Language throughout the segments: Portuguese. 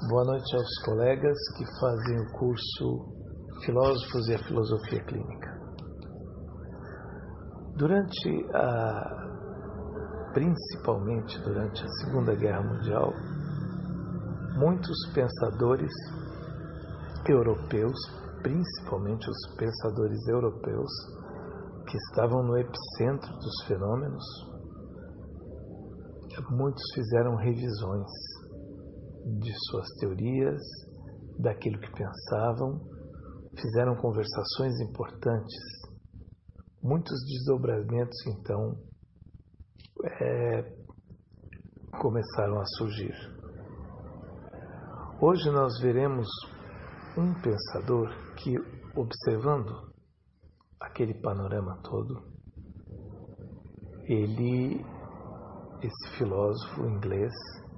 Boa noite aos colegas que fazem o curso Filósofos e a Filosofia Clínica. Principalmente durante a Segunda Guerra Mundial, muitos pensadores europeus, principalmente os pensadores europeus, que estavam no epicentro dos fenômenos, muitos fizeram revisões de suas teorias, daquilo que pensavam, fizeram conversações importantes. Muitos desdobramentos, então, começaram a surgir. Hoje nós veremos um pensador que, observando aquele panorama todo, esse filósofo inglês,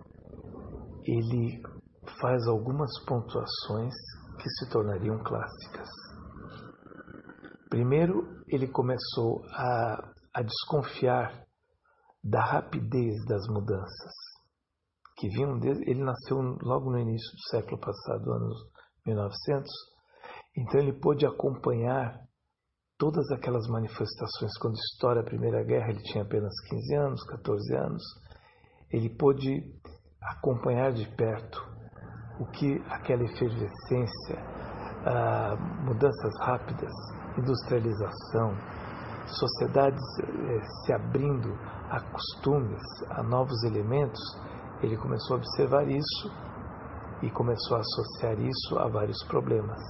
ele faz algumas pontuações que se tornariam clássicas. Primeiro, ele começou a desconfiar da rapidez das mudanças que vinham ele nasceu logo no início do século passado, anos 1900, então ele pôde acompanhar todas aquelas manifestações. Quando estoura a Primeira Guerra, ele tinha apenas 15 anos, 14 anos, ele pôde acompanhar de perto o que aquela efervescência, mudanças rápidas, industrialização, sociedades se abrindo a costumes, a novos elementos. Ele começou a observar isso e começou a associar isso a vários problemas.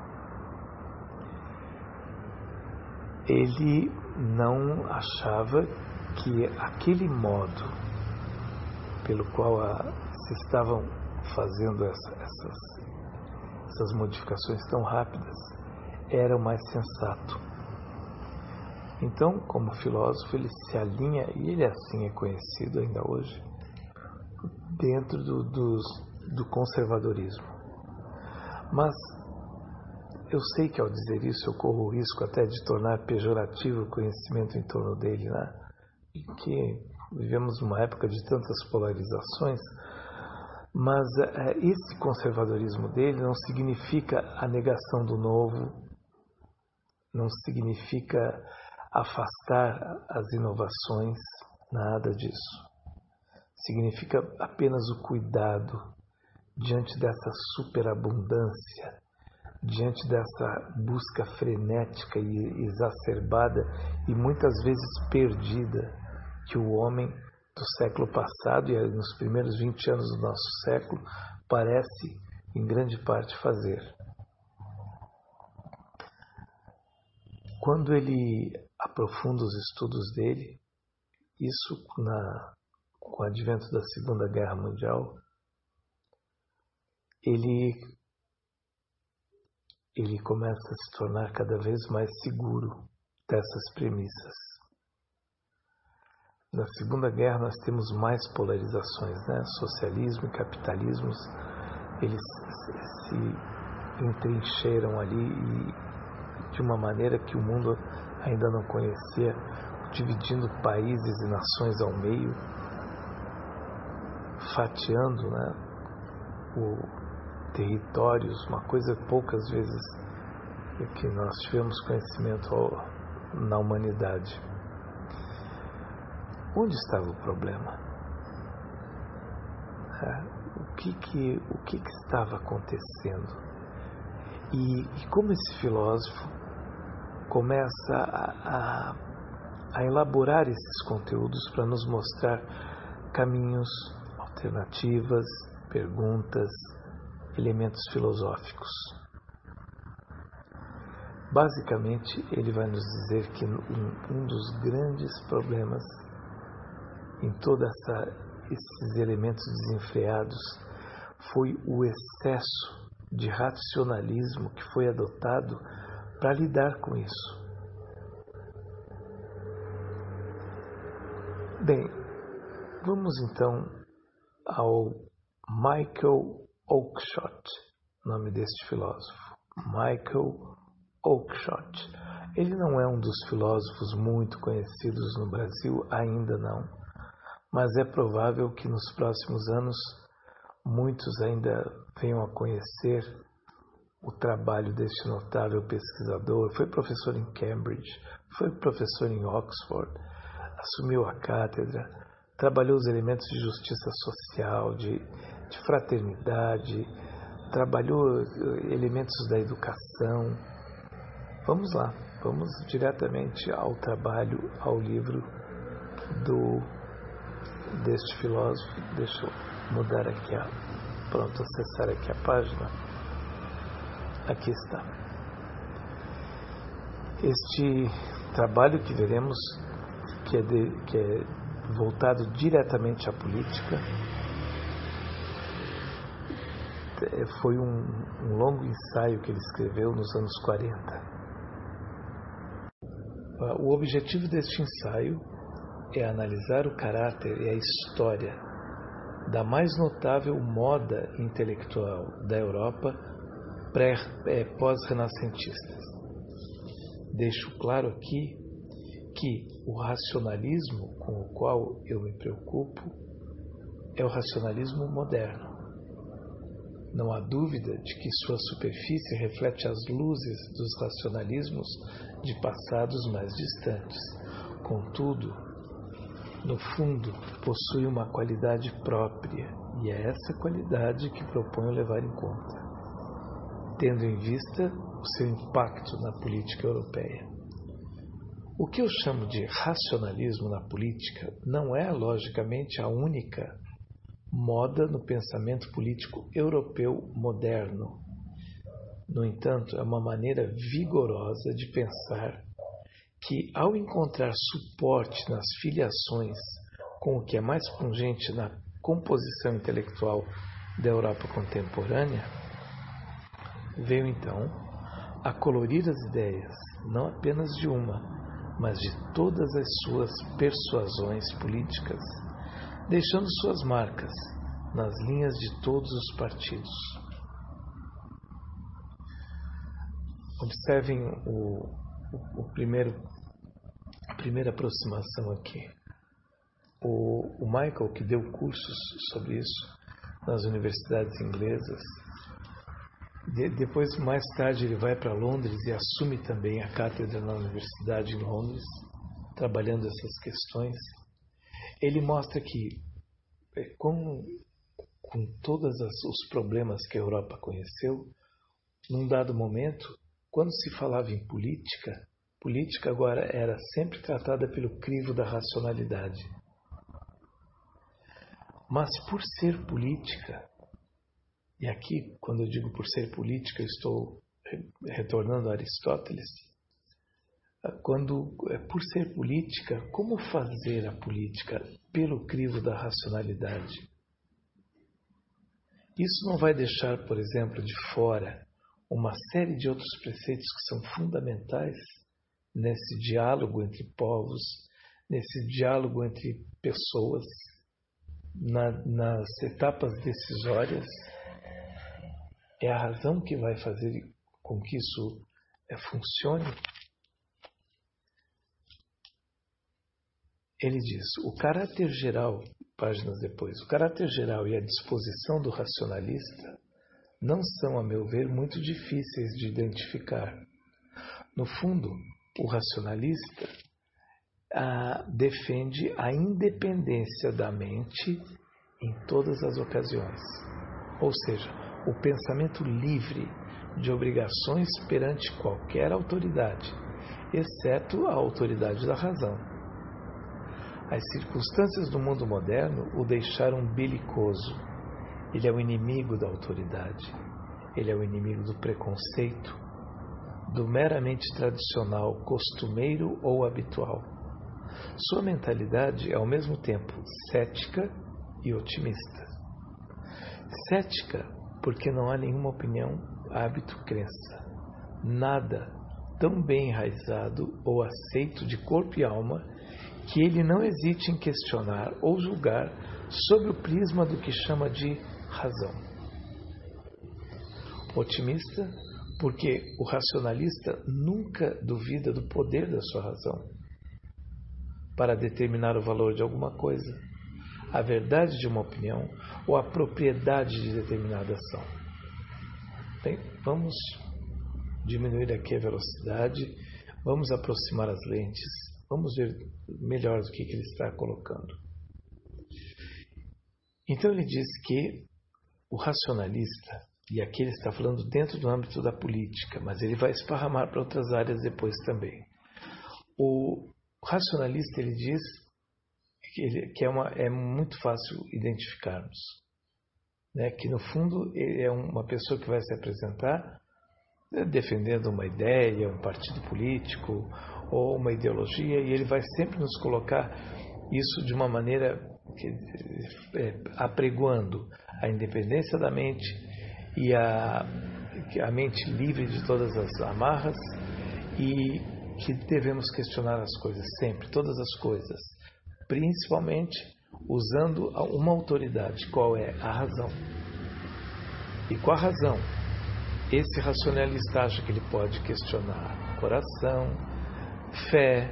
Ele não achava que aquele modo pelo qual se estavam fazendo essas modificações tão rápidas era o mais sensato. Então, como filósofo, ele se alinha, e ele assim é conhecido ainda hoje, dentro do conservadorismo. Mas eu sei que ao dizer isso eu corro o risco até de tornar pejorativo o conhecimento em torno dele, né? E que vivemos uma época de tantas polarizações, mas esse conservadorismo dele não significa a negação do novo, não significa afastar as inovações, nada disso. Significa apenas o cuidado diante dessa superabundância, diante dessa busca frenética e exacerbada e muitas vezes perdida que o homem do século passado e nos primeiros 20 anos do nosso século parece, em grande parte, fazer. Quando ele aprofunda os estudos dele, isso com o advento da Segunda Guerra Mundial, ele começa a se tornar cada vez mais seguro dessas premissas. Na Segunda Guerra nós temos mais polarizações, né? Socialismo e capitalismo, eles se entrincheiram ali e de uma maneira que o mundo ainda não conhecia, dividindo países e nações ao meio, fatiando, né, territórios, uma coisa poucas vezes que nós tivemos conhecimento na humanidade. Onde estava o problema? O que estava acontecendo? E como esse filósofo começa a elaborar esses conteúdos para nos mostrar caminhos, alternativas, perguntas, elementos filosóficos. Basicamente, ele vai nos dizer que um dos grandes problemas em todos esses elementos desenfreados foi o excesso de racionalismo que foi adotado para lidar com isso. Bem, vamos então ao Michael Oakeshott, nome deste filósofo, Michael Oakeshott. Ele não é um dos filósofos muito conhecidos no Brasil, ainda não, mas é provável que nos próximos anos muitos ainda venham a conhecer o trabalho deste notável pesquisador. Foi professor em Cambridge, foi professor em Oxford, assumiu a cátedra, trabalhou os elementos de justiça social, de fraternidade, trabalhou elementos da educação. Vamos lá, vamos diretamente ao trabalho, ao livro deste filósofo. Deixa eu mudar aqui, acessar aqui a página. Aqui está. Este trabalho que veremos, que é voltado diretamente à política, foi um longo ensaio que ele escreveu nos anos 40. O objetivo deste ensaio é analisar o caráter e a história da mais notável moda intelectual da Europa pós-renascentistas. Deixo claro aqui que o racionalismo com o qual eu me preocupo é o racionalismo moderno. Não há dúvida de que sua superfície reflete as luzes dos racionalismos de passados mais distantes. Contudo, no fundo, possui uma qualidade própria, e é essa qualidade que proponho levar em conta, tendo em vista o seu impacto na política europeia. O que eu chamo de racionalismo na política não é, logicamente, a única moda no pensamento político europeu moderno. No entanto, é uma maneira vigorosa de pensar que, ao encontrar suporte nas filiações com o que é mais pungente na composição intelectual da Europa contemporânea, veio então a colorir as ideias, não apenas de uma, mas de todas as suas persuasões políticas, deixando suas marcas nas linhas de todos os partidos. Observem a primeira aproximação aqui. O Michael, que deu cursos sobre isso nas universidades inglesas, depois, mais tarde, ele vai para Londres e assume também a cátedra na Universidade em Londres, trabalhando essas questões. Ele mostra que, com todos os problemas que a Europa conheceu, num dado momento, quando se falava em política agora era sempre tratada pelo crivo da racionalidade. Mas por ser política, e aqui, quando eu digo por ser política, eu estou retornando a Aristóteles, por ser política, como fazer a política pelo crivo da racionalidade? Isso não vai deixar, por exemplo, de fora uma série de outros preceitos que são fundamentais nesse diálogo entre povos, nesse diálogo entre pessoas, nas etapas decisórias. É a razão que vai fazer com que isso funcione. Ele diz, o caráter geral, páginas depois, o caráter geral e a disposição do racionalista não são, a meu ver, muito difíceis de identificar. No fundo, o racionalista defende a independência da mente em todas as ocasiões. Ou seja, o pensamento livre de obrigações perante qualquer autoridade, exceto a autoridade da razão. As circunstâncias do mundo moderno o deixaram belicoso. Ele é o inimigo da autoridade. Ele é o inimigo do preconceito, do meramente tradicional, costumeiro ou habitual. Sua mentalidade é ao mesmo tempo cética e otimista. Cética porque não há nenhuma opinião, hábito, crença. Nada tão bem enraizado ou aceito de corpo e alma que ele não hesite em questionar ou julgar sob o prisma do que chama de razão. Otimista porque o racionalista nunca duvida do poder da sua razão para determinar o valor de alguma coisa, a verdade de uma opinião ou a propriedade de determinada ação. Bem, vamos diminuir aqui a velocidade, vamos aproximar as lentes, vamos ver melhor o que ele está colocando. Então ele diz que o racionalista, e aqui ele está falando dentro do âmbito da política, mas ele vai esparramar para outras áreas depois também. O racionalista, ele diz que é muito fácil identificarmos, né? Que no fundo ele é uma pessoa que vai se apresentar defendendo uma ideia, um partido político ou uma ideologia, e ele vai sempre nos colocar isso de uma maneira apregoando a independência da mente e a mente livre de todas as amarras, e que devemos questionar as coisas sempre, todas as coisas, principalmente usando uma autoridade, qual é a razão. E com a razão, esse racionalista acha que ele pode questionar coração, fé,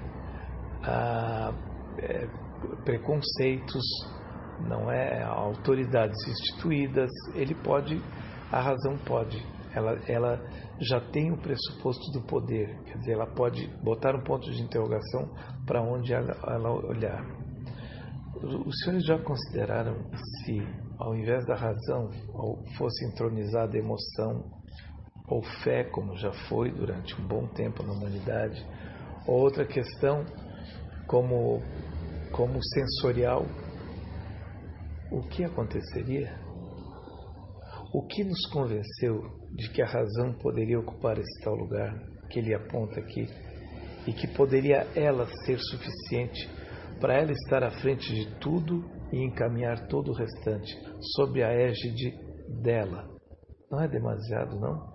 preconceitos, não é, autoridades instituídas. Ele pode, a razão pode, ela já tem o pressuposto do poder, quer dizer, ela pode botar um ponto de interrogação para onde ela olhar. Os senhores já consideraram se, ao invés da razão, fosse entronizada a emoção ou fé, como já foi durante um bom tempo na humanidade, ou outra questão como sensorial, o que aconteceria? O que nos convenceu de que a razão poderia ocupar esse tal lugar que ele aponta aqui, e que poderia ela ser suficiente para ela estar à frente de tudo e encaminhar todo o restante sob a égide dela? Não é demasiado, não?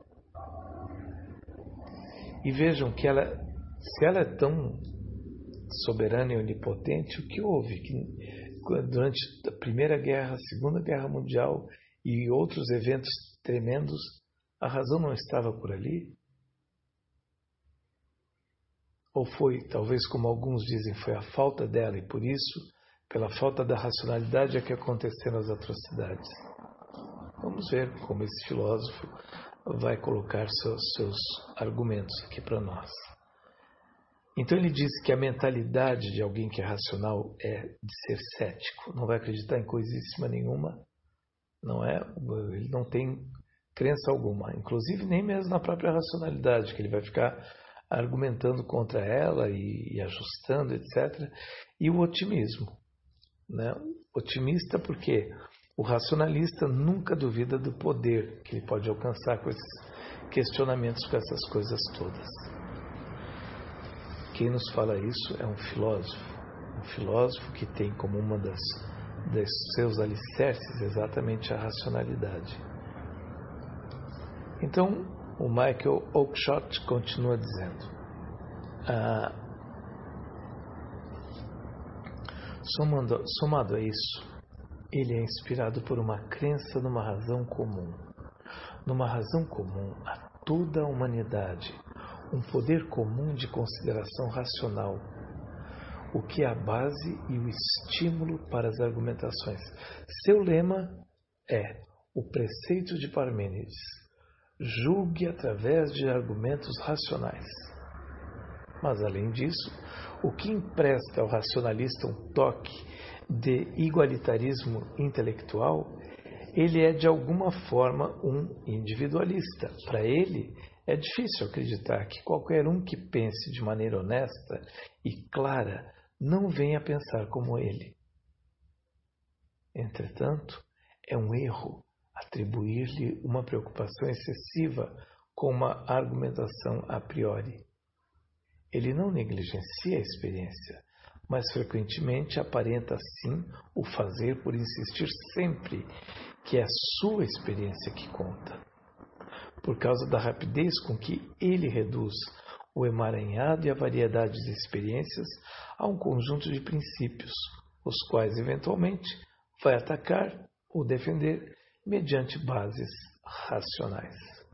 E vejam que se ela é tão soberana e onipotente, o que houve? Que durante a Primeira Guerra, a Segunda Guerra Mundial e outros eventos tremendos, a razão não estava por ali? Ou foi, talvez como alguns dizem, foi a falta dela, e por isso, pela falta da racionalidade, é que aconteceram as atrocidades? Vamos ver como esse filósofo vai colocar seus argumentos aqui para nós. Então ele diz que a mentalidade de alguém que é racional é de ser cético, não vai acreditar em coisíssima nenhuma, não é? Ele não tem crença alguma, inclusive nem mesmo na própria racionalidade, que ele vai ficar argumentando contra ela e ajustando, etc. E o otimismo, né? Otimista porque o racionalista nunca duvida do poder que ele pode alcançar com esses questionamentos, com essas coisas todas. Quem nos fala isso é um filósofo que tem como uma das seus alicerces exatamente a racionalidade. Então, o Michael Oakeshott continua dizendo: somado a isso, ele é inspirado por uma crença numa razão comum a toda a humanidade, um poder comum de consideração racional, o que é a base e o estímulo para as argumentações. Seu lema é o preceito de Parmênides: julgue através de argumentos racionais. Mas, além disso, o que empresta ao racionalista um toque de igualitarismo intelectual, ele é de alguma forma um individualista. Para ele, é difícil acreditar que qualquer um que pense de maneira honesta e clara não venha a pensar como ele. Entretanto, é um erro atribuir-lhe uma preocupação excessiva com uma argumentação a priori. Ele não negligencia a experiência, mas frequentemente aparenta assim o fazer por insistir sempre que é a sua experiência que conta. Por causa da rapidez com que ele reduz o emaranhado e a variedade de experiências a um conjunto de princípios, os quais eventualmente vai atacar ou defender mediante bases racionais.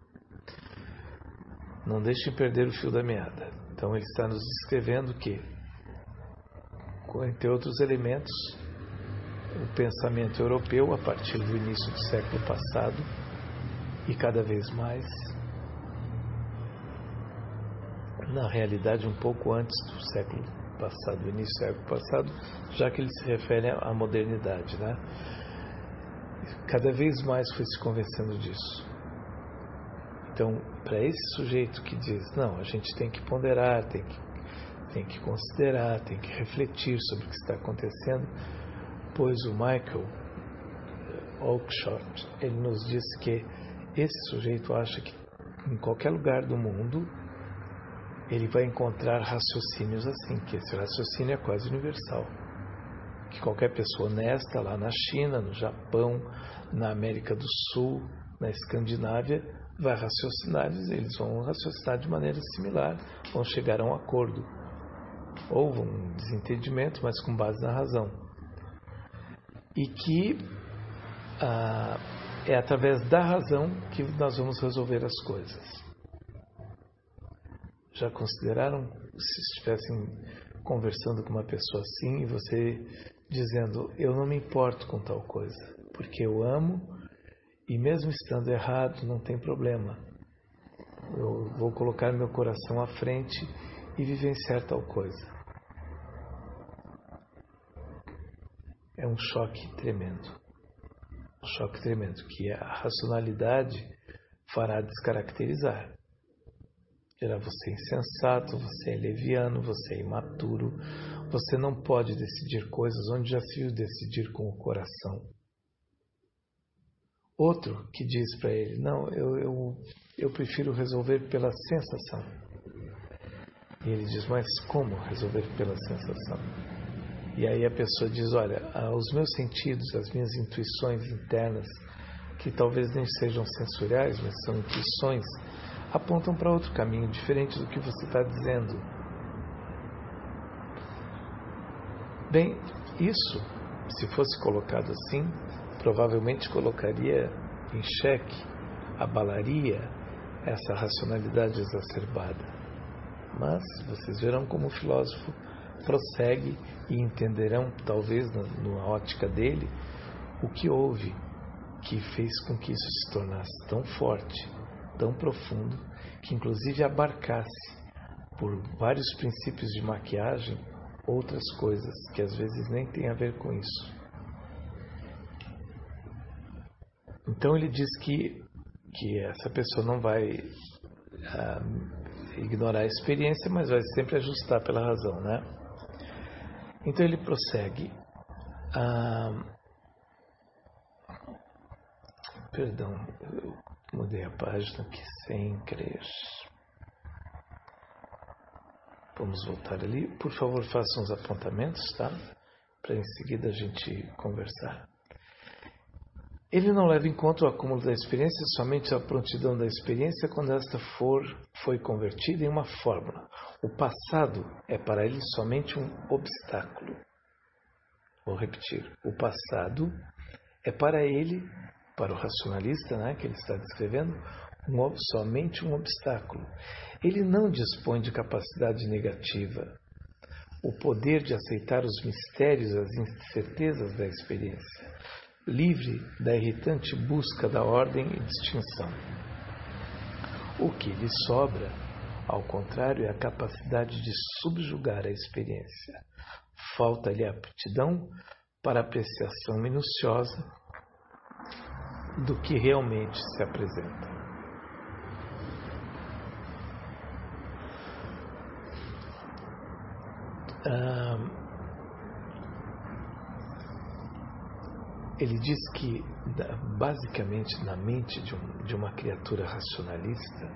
Não deixe perder o fio da meada. Então ele está nos descrevendo que, entre outros elementos, o pensamento europeu a partir do início do século passado e cada vez mais, na realidade um pouco antes do século passado, do início do século passado, já que ele se refere à modernidade, né? Cada vez mais foi se convencendo disso. Então, para esse sujeito que diz, não, a gente tem que ponderar, tem que considerar, tem que refletir sobre o que está acontecendo, pois o Michael Oakeshott, ele nos disse que esse sujeito acha que em qualquer lugar do mundo ele vai encontrar raciocínios assim, que esse raciocínio é quase universal. Que qualquer pessoa honesta lá na China, no Japão, na América do Sul, na Escandinávia, vai raciocinar, eles vão raciocinar de maneira similar, vão chegar a um acordo. Ou um desentendimento, mas com base na razão. E que é através da razão que nós vamos resolver as coisas. Já consideraram, se estivessem conversando com uma pessoa assim e você dizendo, eu não me importo com tal coisa, porque eu amo e mesmo estando errado não tem problema. Eu vou colocar meu coração à frente e vivenciar tal coisa. É um choque tremendo. Um choque tremendo, que a racionalidade fará descaracterizar. Será você insensato, você é leviano, você é imaturo. Você não pode decidir coisas onde já se viu decidir com o coração. Outro que diz para ele, não, eu prefiro resolver pela sensação. E ele diz, mas como resolver pela sensação? E aí a pessoa diz, olha, os meus sentidos, as minhas intuições internas, que talvez nem sejam sensoriais, mas são intuições, apontam para outro caminho, diferente do que você está dizendo. Bem, isso, se fosse colocado assim, provavelmente colocaria em xeque, abalaria essa racionalidade exacerbada. Mas vocês verão como o filósofo prossegue e entenderão, talvez na ótica dele, o que houve que fez com que isso se tornasse tão forte, tão profundo, que inclusive abarcasse por vários princípios de maquiagem outras coisas que às vezes nem têm a ver com isso. Então ele diz que essa pessoa não vai ignorar a experiência, mas vai sempre ajustar pela razão, né? Então ele prossegue. Perdão, eu mudei a página aqui sem querer. Vamos voltar ali. Por favor, façam os apontamentos, tá? Para em seguida a gente conversar. Ele não leva em conta o acúmulo da experiência, somente a prontidão da experiência quando esta foi convertida em uma fórmula. O passado é para ele somente um obstáculo. Vou repetir. O passado é para ele, para o racionalista, né, que ele está descrevendo, somente um obstáculo. Ele não dispõe de capacidade negativa, o poder de aceitar os mistérios, as incertezas da experiência, livre da irritante busca da ordem e distinção. O que lhe sobra, ao contrário, é a capacidade de subjugar a experiência. Falta-lhe a aptidão para a apreciação minuciosa do que realmente se apresenta. Ele diz que, basicamente, na mente de uma criatura racionalista,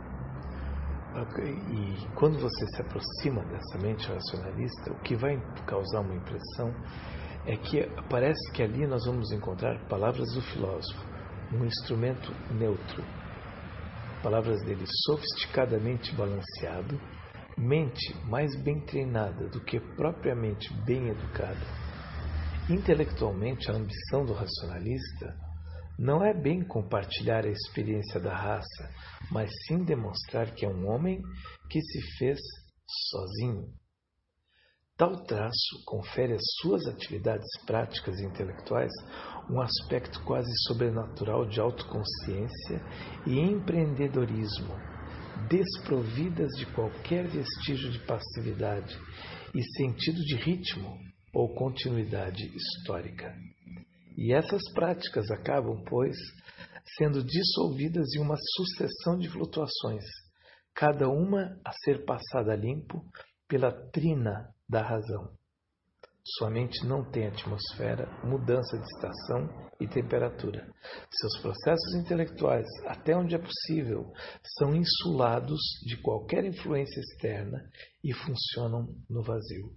e quando você se aproxima dessa mente racionalista, o que vai causar uma impressão é que parece que ali nós vamos encontrar palavras do filósofo, um instrumento neutro, palavras dele sofisticadamente balanceado, mente mais bem treinada do que propriamente bem educada. Intelectualmente, a ambição do racionalista não é bem compartilhar a experiência da raça, mas sim demonstrar que é um homem que se fez sozinho. Tal traço confere às suas atividades práticas e intelectuais um aspecto quase sobrenatural de autoconsciência e empreendedorismo, desprovidas de qualquer vestígio de passividade e sentido de ritmo ou continuidade histórica. E essas práticas acabam, pois, sendo dissolvidas em uma sucessão de flutuações, cada uma a ser passada limpo pela trina da razão. Sua mente não tem atmosfera, mudança de estação e temperatura. Seus processos intelectuais, até onde é possível, são insulados de qualquer influência externa e funcionam no vazio.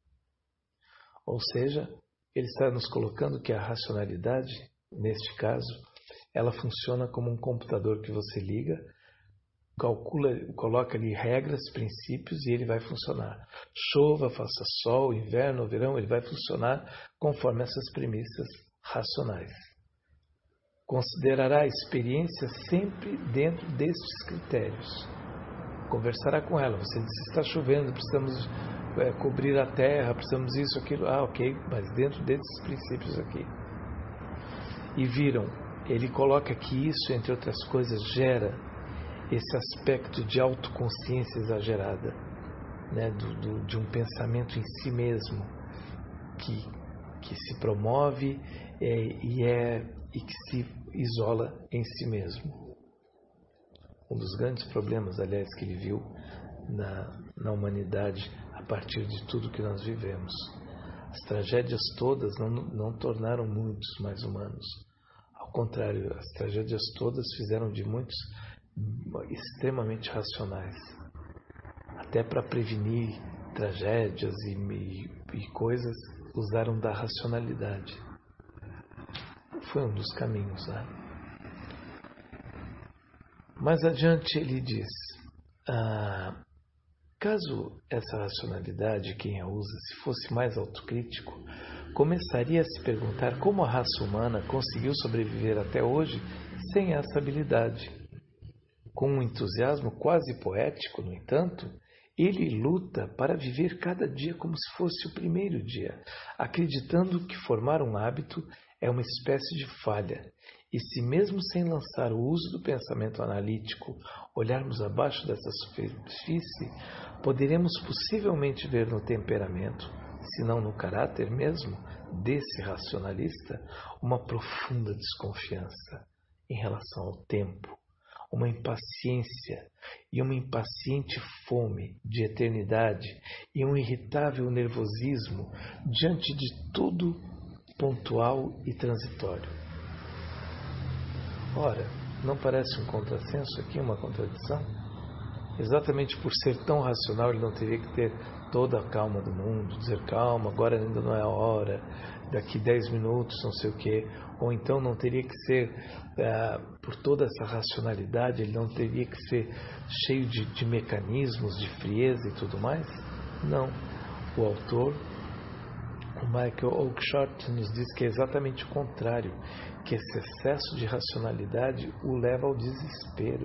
Ou seja, ele está nos colocando que a racionalidade, neste caso, ela funciona como um computador que você liga, coloca ali regras, princípios e ele vai funcionar. Chova, faça sol, inverno, verão, ele vai funcionar conforme essas premissas racionais. Considerará a experiência sempre dentro destes critérios. Conversará com ela. Você disse, está chovendo, precisamos cobrir a terra, precisamos isso, aquilo. Ok, mas dentro desses princípios aqui. E viram, ele coloca que isso, entre outras coisas, gera esse aspecto de autoconsciência exagerada, né, de um pensamento em si mesmo, que se promove e que se isola em si mesmo. Um dos grandes problemas, aliás, que ele viu na humanidade a partir de tudo que nós vivemos. As tragédias todas não tornaram muitos mais humanos. Ao contrário, as tragédias todas fizeram de muitos extremamente racionais, até para prevenir tragédias e coisas, usaram da racionalidade. Foi um dos caminhos, né? Mais adiante ele diz, caso essa racionalidade, quem a usa, se fosse mais autocrítico, começaria a se perguntar como a raça humana conseguiu sobreviver até hoje sem essa habilidade. Com um entusiasmo quase poético, no entanto, ele luta para viver cada dia como se fosse o primeiro dia, acreditando que formar um hábito é uma espécie de falha. E se mesmo sem lançar o uso do pensamento analítico, olharmos abaixo dessa superfície, poderemos possivelmente ver no temperamento, se não no caráter mesmo, desse racionalista, uma profunda desconfiança em relação ao tempo, uma impaciência e uma impaciente fome de eternidade e um irritável nervosismo diante de tudo pontual e transitório. Ora, não parece um contrassenso aqui, uma contradição? Exatamente por ser tão racional, ele não teria que ter toda a calma do mundo, dizer calma, agora ainda não é a hora, daqui 10 minutos, não sei o quê. Ou então não teria que ser, por toda essa racionalidade, ele não teria que ser cheio de mecanismos, de frieza e tudo mais? Não. O autor, o Michael Oakeshott, nos diz que é exatamente o contrário, que esse excesso de racionalidade o leva ao desespero.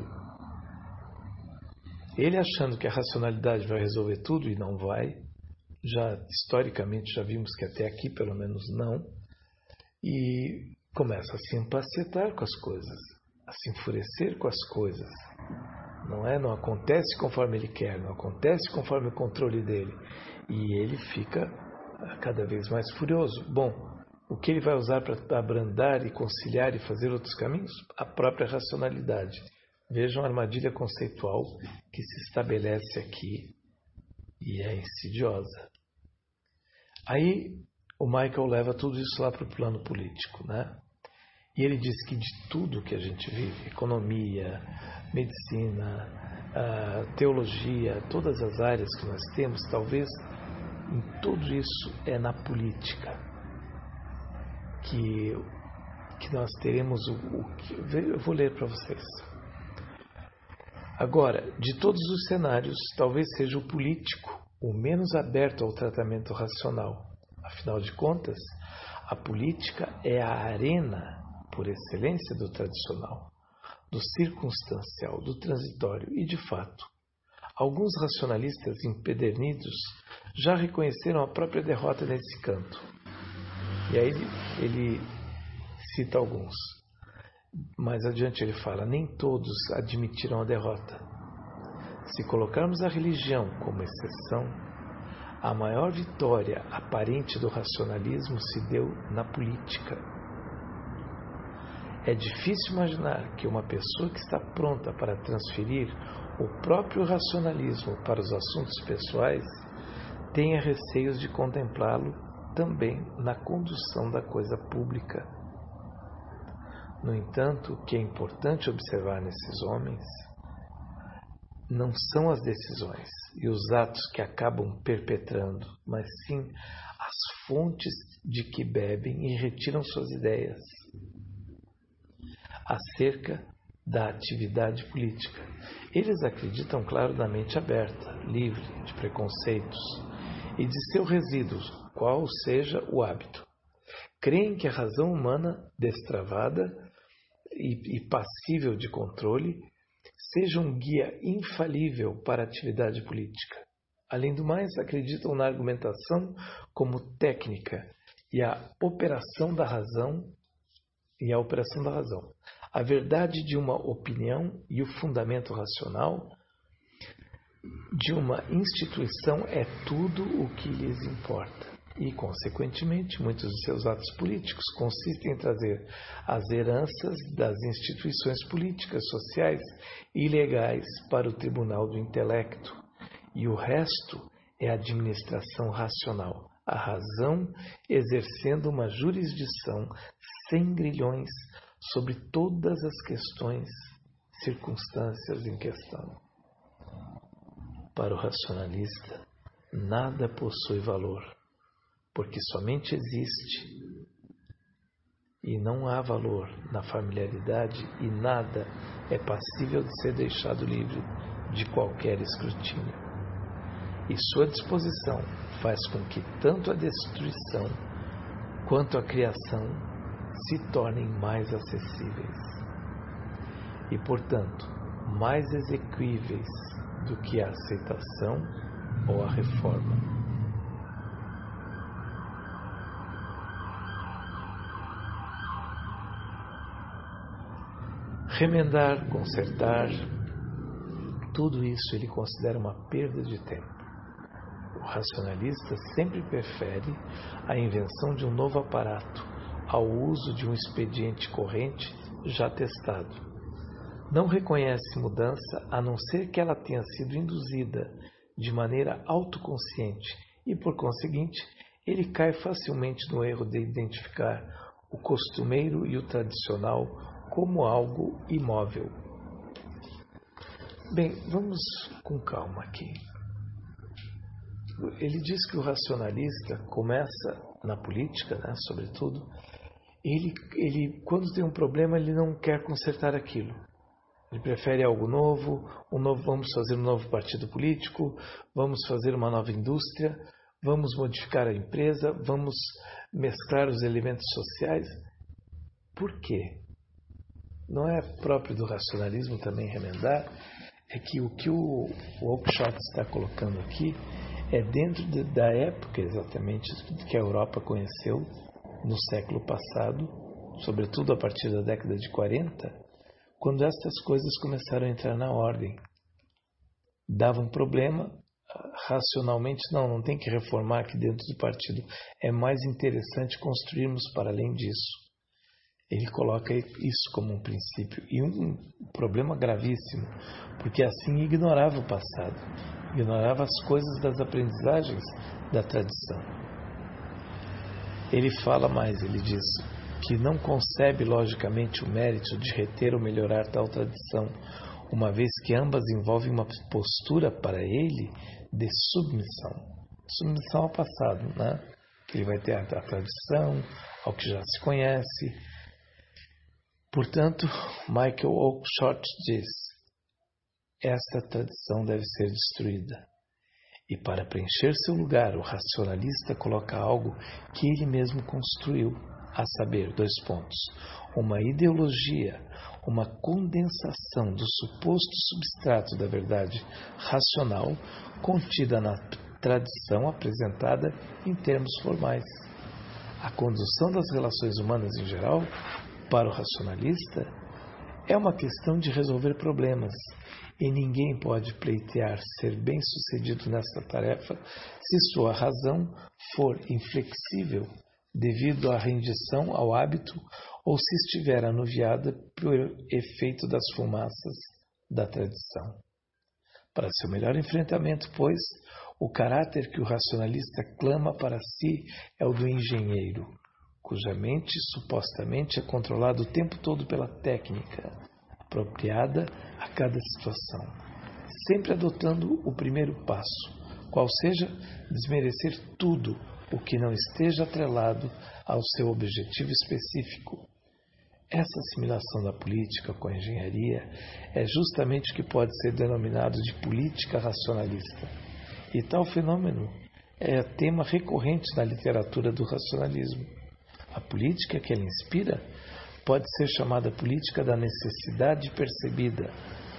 Ele achando que a racionalidade vai resolver tudo e não vai, historicamente já vimos que até aqui pelo menos não, e começa a se empacetar com as coisas, a se enfurecer com as coisas. Não acontece conforme ele quer, não acontece conforme o controle dele, e ele fica cada vez mais furioso. Bom, o que ele vai usar para abrandar e conciliar e fazer outros caminhos? A própria racionalidade. Vejam a armadilha conceitual que se estabelece aqui e é insidiosa. Aí o Michael leva tudo isso lá para o plano político, né? E ele diz que de tudo que a gente vive, economia, medicina, teologia, todas as áreas que nós temos, talvez em tudo isso é na política que nós teremos eu vou ler para vocês. Agora, de todos os cenários, talvez seja o político o menos aberto ao tratamento racional. Afinal de contas, a política é a arena por excelência do tradicional, do circunstancial, do transitório e, de fato, Alguns racionalistas empedernidos já reconheceram a própria derrota nesse canto. E aí ele cita alguns. Mais adiante ele fala: nem todos admitiram a derrota. Se colocarmos a religião como exceção, a maior vitória aparente do racionalismo se deu na política. É difícil imaginar que uma pessoa que está pronta para transferir o próprio racionalismo para os assuntos pessoais tenha receios de contemplá-lo também na condução da coisa pública. No entanto, o que é importante observar nesses homens não são as decisões e os atos que acabam perpetrando, mas sim as fontes de que bebem e retiram suas ideias acerca da atividade política. Eles acreditam, claro, na mente aberta, livre de preconceitos e de seu resíduo, qual seja o hábito. Creem que a razão humana, destravada e passível de controle, seja um guia infalível para a atividade política. Além do mais, acreditam na argumentação como técnica e a operação da razão. A verdade de uma opinião e o fundamento racional de uma instituição é tudo o que lhes importa. E, consequentemente, muitos de seus atos políticos consistem em trazer as heranças das instituições políticas, sociais e legais para o tribunal do intelecto. E o resto é administração racional, a razão exercendo uma jurisdição sem grilhões sobre todas as questões, circunstâncias em questão. Para o racionalista, nada possui valor, porque somente existe e não há valor na familiaridade e nada é passível de ser deixado livre de qualquer escrutínio. E sua disposição faz com que tanto a destruição quanto a criação se tornem mais acessíveis e, portanto, mais exequíveis do que a aceitação ou a reforma. Remendar, consertar, tudo isso ele considera uma perda de tempo. O racionalista sempre prefere a invenção de um novo aparato ao uso de um expediente corrente já testado. Não reconhece mudança a não ser que ela tenha sido induzida de maneira autoconsciente e, por conseguinte, ele cai facilmente no erro de identificar o costumeiro e o tradicional como algo imóvel. Bem, vamos com calma aqui. Ele diz que o racionalista começa na política, sobretudo, ele quando tem um problema ele não quer consertar aquilo. Ele prefere algo novo, vamos fazer um novo partido político, vamos fazer uma nova indústria, vamos modificar a empresa, vamos mesclar os elementos sociais. Por quê? Não é próprio do racionalismo também remendar? É que o Oakeshott está colocando aqui é dentro da época exatamente que a Europa conheceu no século passado, sobretudo a partir da década de 40, quando estas coisas começaram a entrar na ordem. Dava um problema, racionalmente, não tem que reformar aqui dentro do partido, é mais interessante construirmos para além disso. Ele coloca isso como um princípio e um problema gravíssimo, porque assim ignorava o passado, ignorava as coisas das aprendizagens da tradição. Ele fala mais, ele diz que não concebe logicamente o mérito de reter ou melhorar tal tradição, uma vez que ambas envolvem uma postura para ele de submissão ao passado, que ele vai ter a tradição, ao que já se conhece. Portanto, Michael Oakeshott diz: essa tradição deve ser destruída. E para preencher seu lugar, o racionalista coloca algo que ele mesmo construiu, a saber, 2 pontos. Uma ideologia, uma condensação do suposto substrato da verdade racional contida na tradição apresentada em termos formais. A condução das relações humanas em geral, para o racionalista, é uma questão de resolver problemas, e ninguém pode pleitear ser bem-sucedido nessa tarefa se sua razão for inflexível devido à rendição ao hábito ou se estiver anuviada por efeito das fumaças da tradição. Para seu melhor enfrentamento, pois, o caráter que o racionalista clama para si é o do engenheiro, cuja mente supostamente é controlada o tempo todo pela técnica, apropriada a cada situação, sempre adotando o primeiro passo, qual seja desmerecer tudo o que não esteja atrelado ao seu objetivo específico. Essa assimilação da política com a engenharia é justamente o que pode ser denominado de política racionalista. E tal fenômeno é tema recorrente na literatura do racionalismo. A política que ela inspira pode ser chamada política da necessidade percebida.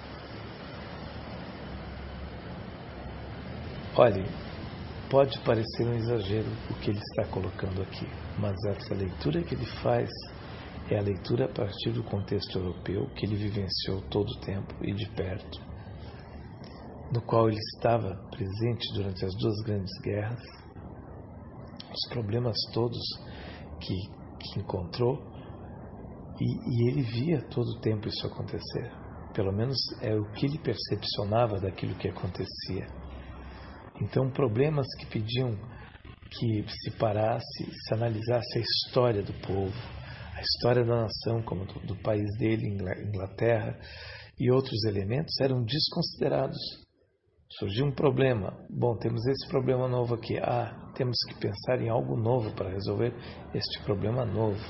Olhe, pode parecer um exagero o que ele está colocando aqui, mas essa leitura que ele faz é a leitura a partir do contexto europeu que ele vivenciou todo o tempo e de perto, no qual ele estava presente durante as duas grandes guerras, os problemas todos que encontrou, e ele via todo o tempo isso acontecer. Pelo menos é o que ele percepcionava daquilo que acontecia. Então, problemas que pediam que se parasse, se analisasse a história do povo, a história da nação, como do país dele, Inglaterra, e outros elementos eram desconsiderados. Surgiu um problema. Bom, temos esse problema novo aqui. Temos que pensar em algo novo para resolver este problema novo.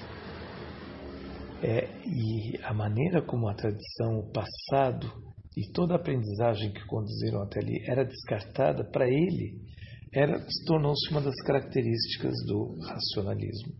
E a maneira como a tradição, o passado e toda a aprendizagem que conduziram até ali era descartada, para ele, tornou-se uma das características do racionalismo.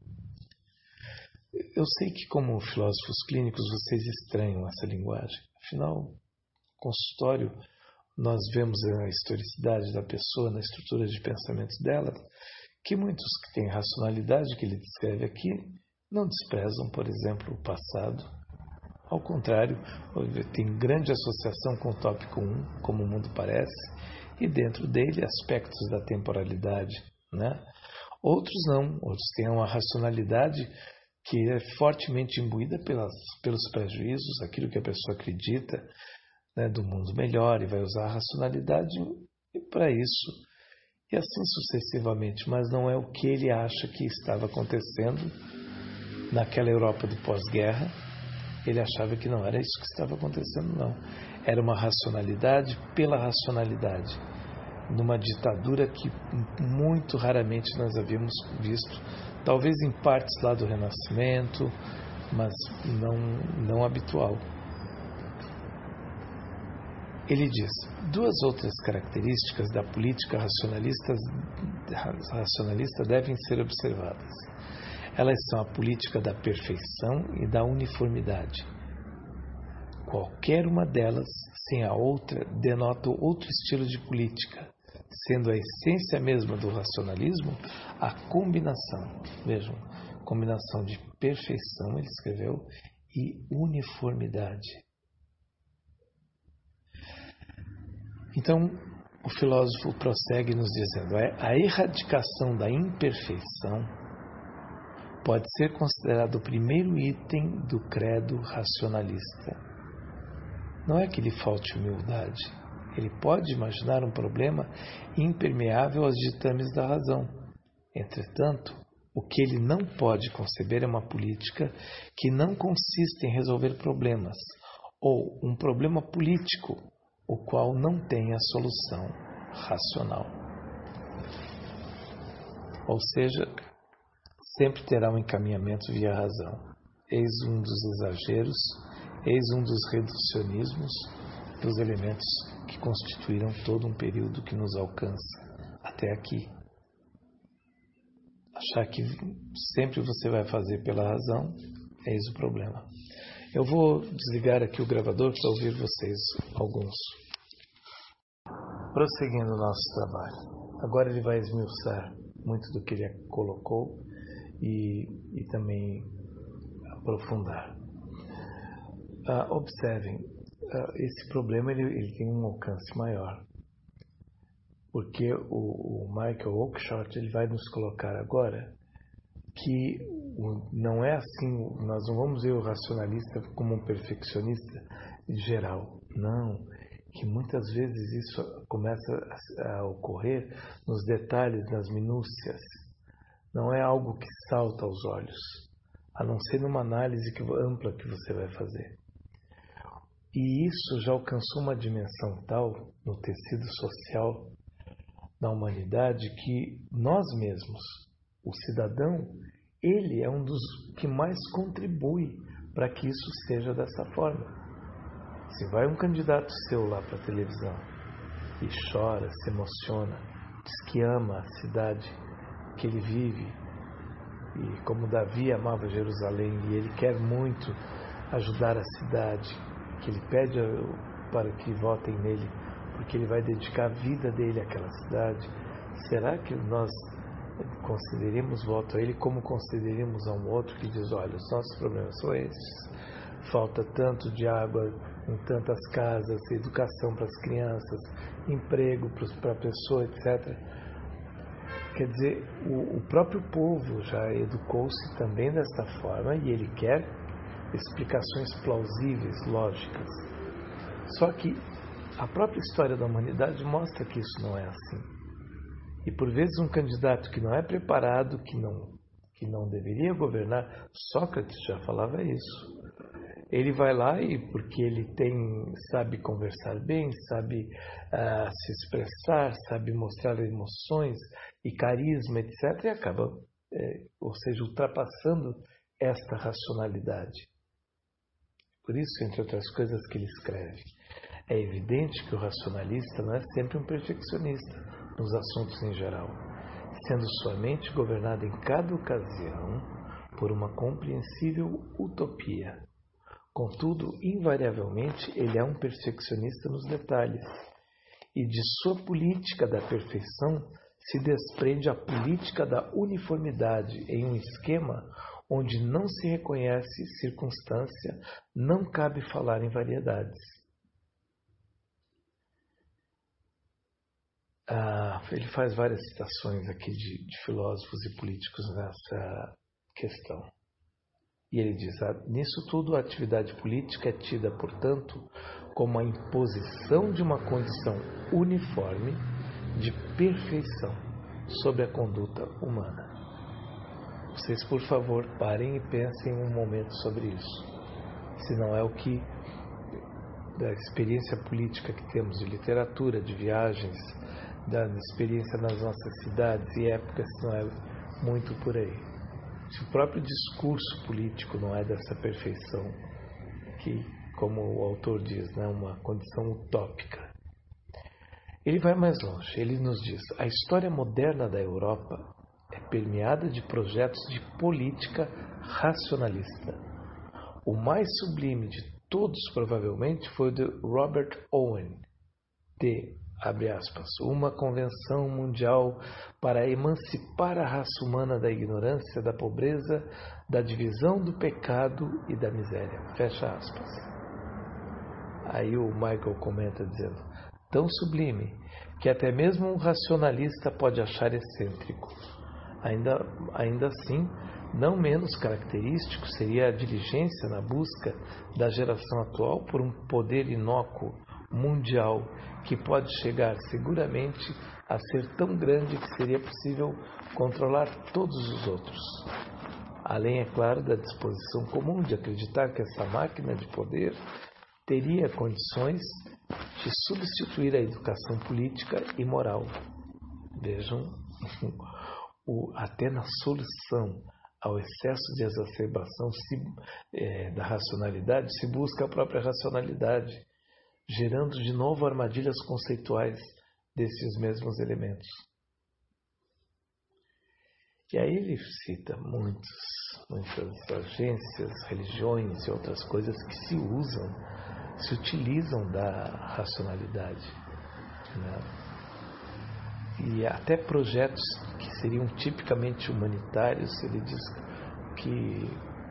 Eu sei que, como filósofos clínicos, vocês estranham essa linguagem. Afinal, no consultório, nós vemos a historicidade da pessoa na estrutura de pensamento dela, que muitos que têm racionalidade, que ele descreve aqui, não desprezam, por exemplo, o passado. Ao contrário, tem grande associação com o tópico 1, como o mundo parece, e dentro dele aspectos da temporalidade, né? Outros não, outros têm uma racionalidade que é fortemente imbuída pelos prejuízos, aquilo que a pessoa acredita, né, do mundo melhor, e vai usar a racionalidade para isso, e assim sucessivamente, mas não é o que ele acha que estava acontecendo naquela Europa do pós-guerra. Ele achava que não era isso que estava acontecendo, não. Era uma racionalidade pela racionalidade, numa ditadura que muito raramente nós havíamos visto, talvez em partes lá do Renascimento, mas não habitual. Ele diz: duas outras características da política racionalista devem ser observadas. Elas são a política da perfeição e da uniformidade. Qualquer uma delas, sem a outra, denota outro estilo de política, sendo a essência mesma do racionalismo a combinação. Vejam, combinação de perfeição, ele escreveu, e uniformidade. Então, o filósofo prossegue nos dizendo: a erradicação da imperfeição pode ser considerado o primeiro item do credo racionalista. Não é que lhe falte humildade. Ele pode imaginar um problema impermeável aos ditames da razão. Entretanto, o que ele não pode conceber é uma política que não consiste em resolver problemas, ou um problema político, o qual não tem a solução racional. Ou seja, sempre terá um encaminhamento via razão. Eis um dos exageros, eis um dos reducionismos dos elementos que constituíram todo um período que nos alcança até aqui. Achar que sempre você vai fazer pela razão, eis o problema. Eu vou desligar aqui o gravador para ouvir vocês alguns. Prosseguindo o nosso trabalho. Agora ele vai esmiuçar muito do que ele colocou e também aprofundar. Observem, esse problema ele tem um alcance maior. Porque o Michael Oakeshott ele vai nos colocar agora que não é assim, nós não vamos ver o racionalista como um perfeccionista geral. Não, que muitas vezes isso começa a ocorrer nos detalhes, nas minúcias. Não é algo que salta aos olhos, a não ser numa análise ampla que você vai fazer. E isso já alcançou uma dimensão tal no tecido social da humanidade que nós mesmos, o cidadão, ele é um dos que mais contribui para que isso seja dessa forma. Se vai um candidato seu lá para a televisão e chora, se emociona, diz que ama a cidade que ele vive, e como Davi amava Jerusalém, e ele quer muito ajudar a cidade, que ele pede para que votem nele, porque ele vai dedicar a vida dele àquela cidade, será que nós concederemos voto a ele como concederemos a um outro que diz, olha, os nossos problemas são esses, falta tanto de água em tantas casas, educação para as crianças, emprego para a pessoa, etc. Quer dizer, o próprio povo já educou-se também desta forma e ele quer explicações plausíveis, lógicas. Só que a própria história da humanidade mostra que isso não é assim. E por vezes um candidato que não é preparado, que não deveria governar, Sócrates já falava isso. Ele vai lá e porque ele sabe conversar bem, sabe se expressar, sabe mostrar emoções e carisma, etc., e acaba, ou seja, ultrapassando esta racionalidade. Por isso, entre outras coisas que ele escreve, é evidente que o racionalista não é sempre um perfeccionista nos assuntos em geral, sendo sua mente governada em cada ocasião por uma compreensível utopia. Contudo, invariavelmente, ele é um perfeccionista nos detalhes, e de sua política da perfeição se desprende a política da uniformidade em um esquema onde não se reconhece circunstância, não cabe falar em variedades. Ele faz várias citações aqui de filósofos e políticos nessa questão. E ele diz, nisso tudo a atividade política é tida, portanto, como a imposição de uma condição uniforme de perfeição sobre a conduta humana. Vocês, por favor, parem e pensem um momento sobre isso. Se não é o que, da experiência política que temos de literatura, de viagens, da experiência nas nossas cidades e épocas, não é muito por aí. Se o próprio discurso político não é dessa perfeição, que, como o autor diz, é uma condição utópica. Ele vai mais longe, ele nos diz, a história moderna da Europa é permeada de projetos de política racionalista. O mais sublime de todos, provavelmente, foi o de Robert Owen, abre aspas, uma convenção mundial para emancipar a raça humana da ignorância, da pobreza, da divisão do pecado e da miséria, fecha aspas. Aí o Michael comenta dizendo, tão sublime que até mesmo um racionalista pode achar excêntrico. Ainda assim, não menos característico seria a diligência na busca da geração atual por um poder inócuo, mundial, que pode chegar seguramente a ser tão grande que seria possível controlar todos os outros. Além, é claro, da disposição comum de acreditar que essa máquina de poder teria condições de substituir a educação política e moral. Vejam, até na solução ao excesso de exacerbação da racionalidade, se busca a própria racionalidade, gerando de novo armadilhas conceituais desses mesmos elementos. E aí ele cita muitas agências, religiões e outras coisas que se utilizam da racionalidade, né? E até projetos que seriam tipicamente humanitários, ele diz que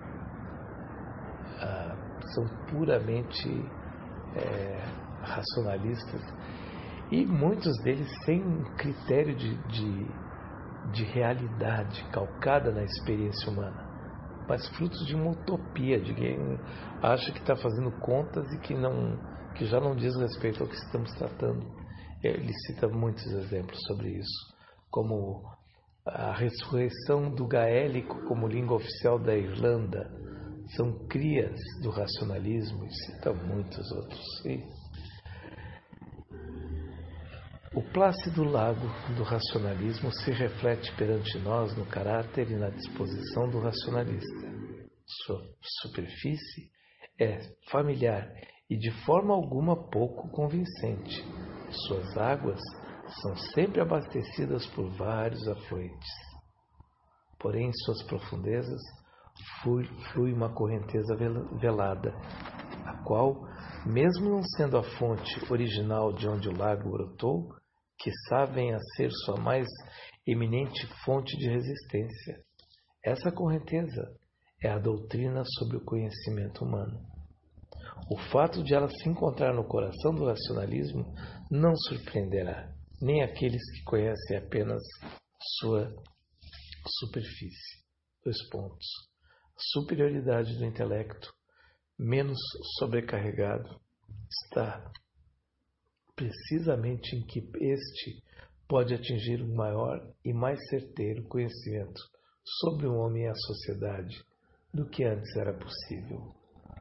são puramente racionalistas, e muitos deles sem um critério de realidade calcada na experiência humana, mas frutos de uma utopia, de quem acha que está fazendo contas e que já não diz respeito ao que estamos tratando. Ele cita muitos exemplos sobre isso, como a ressurreição do gaélico como língua oficial da Irlanda, são crias do racionalismo, e cita muitos outros. O plácido lago do racionalismo se reflete perante nós no caráter e na disposição do racionalista. Sua superfície é familiar e de forma alguma pouco convincente. Suas águas são sempre abastecidas por vários afluentes. Porém, em suas profundezas flui uma correnteza velada, a qual, mesmo não sendo a fonte original de onde o lago brotou, quiçá venha a ser sua mais eminente fonte de resistência. Essa correnteza é a doutrina sobre o conhecimento humano. O fato de ela se encontrar no coração do racionalismo não surpreenderá nem aqueles que conhecem apenas sua superfície. 2 pontos. A superioridade do intelecto, menos sobrecarregado, está precisamente em que este pode atingir um maior e mais certeiro conhecimento sobre o homem e a sociedade do que antes era possível.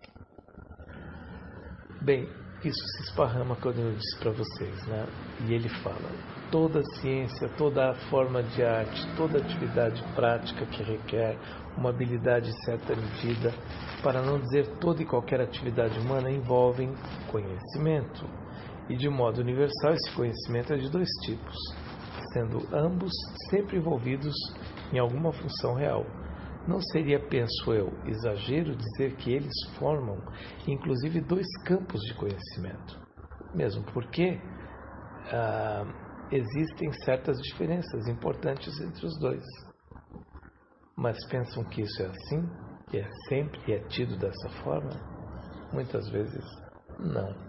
Bem, isso se esparrama quando eu disse para vocês, né? E ele fala: toda ciência, toda forma de arte, toda atividade prática que requer uma habilidade em certa medida, para não dizer toda e qualquer atividade humana, envolvem conhecimento. E de modo universal, esse conhecimento é de 2 tipos, sendo ambos sempre envolvidos em alguma função real. Não seria, penso eu, exagero dizer que eles formam, inclusive, 2 campos de conhecimento, mesmo porque existem certas diferenças importantes entre os 2. Mas pensam que isso é assim, que é sempre e é tido dessa forma? Muitas vezes, não.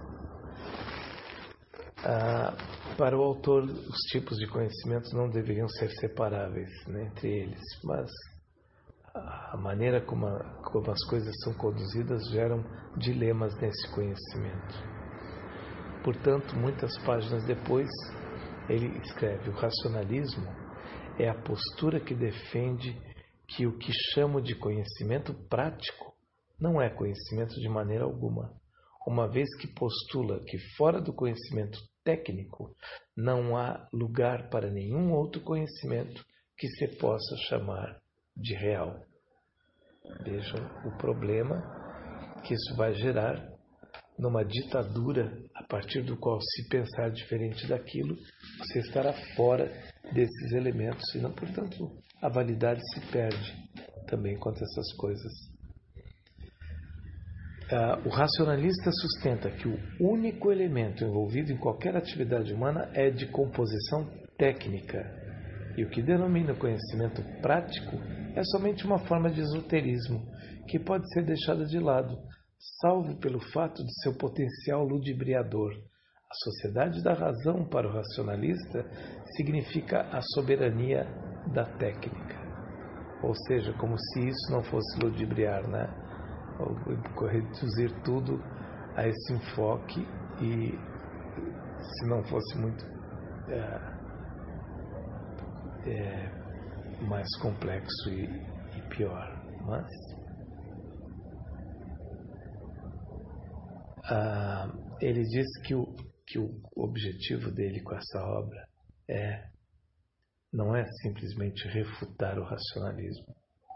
Para o autor, os tipos de conhecimentos não deveriam ser separáveis, né, entre eles, mas a maneira como as coisas são conduzidas geram dilemas nesse conhecimento. Portanto, muitas páginas depois, ele escreve: o racionalismo é a postura que defende que o que chamo de conhecimento prático não é conhecimento de maneira alguma, uma vez que postula que fora do conhecimento técnico não há lugar para nenhum outro conhecimento que se possa chamar de real. Vejam o problema que isso vai gerar numa ditadura, a partir do qual, se pensar diferente daquilo, você estará fora desses elementos, e não, portanto, a validade se perde também quanto a essas coisas. O racionalista sustenta que o único elemento envolvido em qualquer atividade humana é de composição técnica, e o que denomina conhecimento prático é somente uma forma de esoterismo que pode ser deixada de lado, salvo pelo fato de seu potencial ludibriador. A sociedade da razão para o racionalista significa a soberania da técnica. Ou seja, como se isso não fosse ludibriar, né? Ou reduzir tudo a esse enfoque, e se não fosse muito mais complexo e pior. Mas ele diz que o objetivo dele com essa obra não é simplesmente refutar o racionalismo.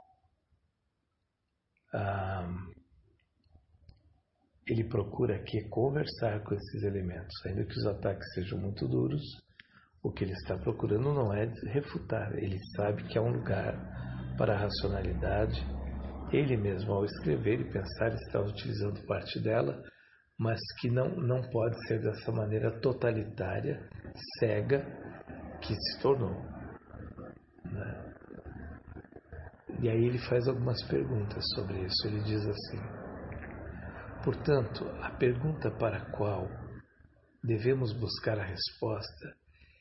Ele procura aqui conversar com esses elementos, ainda que os ataques sejam muito duros. O que ele está procurando não é refutar, ele sabe que há um lugar para a racionalidade. Ele mesmo, ao escrever e pensar, está utilizando parte dela, mas que não pode ser dessa maneira totalitária, cega, que se tornou. Né? E aí ele faz algumas perguntas sobre isso. Ele diz assim: portanto, a pergunta para a qual devemos buscar a resposta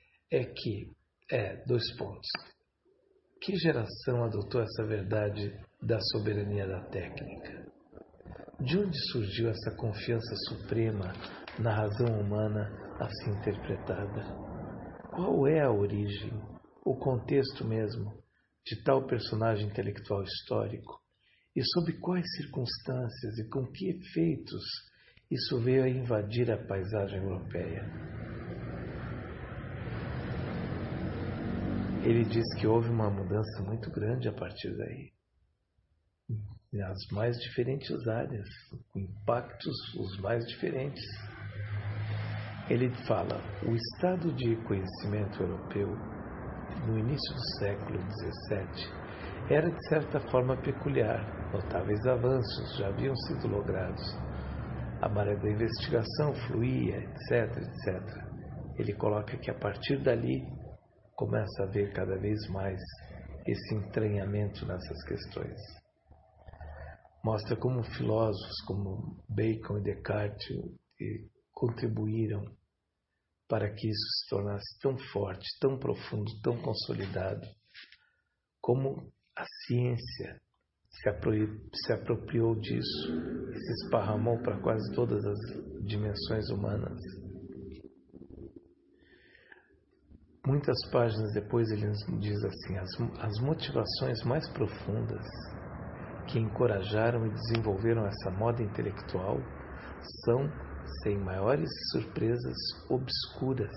dois pontos. Que geração adotou essa verdade da soberania da técnica? De onde surgiu essa confiança suprema na razão humana assim interpretada? Qual é a origem, o contexto mesmo, de tal personagem intelectual histórico? E sob quais circunstâncias e com que efeitos isso veio a invadir a paisagem europeia? Ele diz que houve uma mudança muito grande a partir daí, nas mais diferentes áreas, com impactos os mais diferentes. Ele fala: o estado de conhecimento europeu, no início do século XVII, era de certa forma peculiar. Notáveis avanços já haviam sido logrados. A maré da investigação fluía, etc, etc. Ele coloca que a partir dali começa a haver cada vez mais esse entranhamento nessas questões. Mostra como filósofos como Bacon e Descartes contribuíram para que isso se tornasse tão forte, tão profundo, tão consolidado, como a ciência se apropriou disso e se esparramou para quase todas as dimensões humanas. Muitas páginas depois ele nos diz assim: as motivações mais profundas que encorajaram e desenvolveram essa moda intelectual são, sem maiores surpresas, obscuras.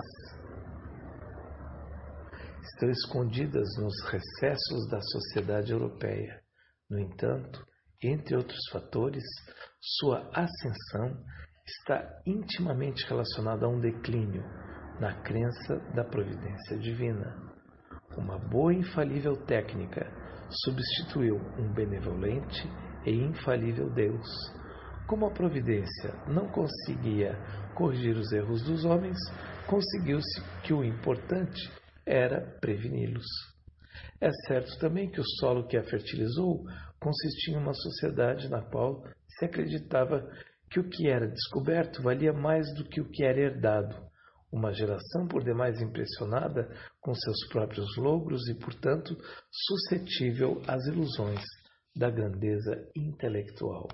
Estão escondidas nos recessos da sociedade europeia. No entanto, entre outros fatores, sua ascensão está intimamente relacionada a um declínio na crença da providência divina. Uma boa e infalível técnica substituiu um benevolente e infalível Deus. Como a providência não conseguia corrigir os erros dos homens, conseguiu-se que o importante era preveni-los. É certo também que o solo que a fertilizou consistia em uma sociedade na qual se acreditava que o que era descoberto valia mais do que o que era herdado. Uma geração por demais impressionada com seus próprios logros e, portanto, suscetível às ilusões da grandeza intelectual.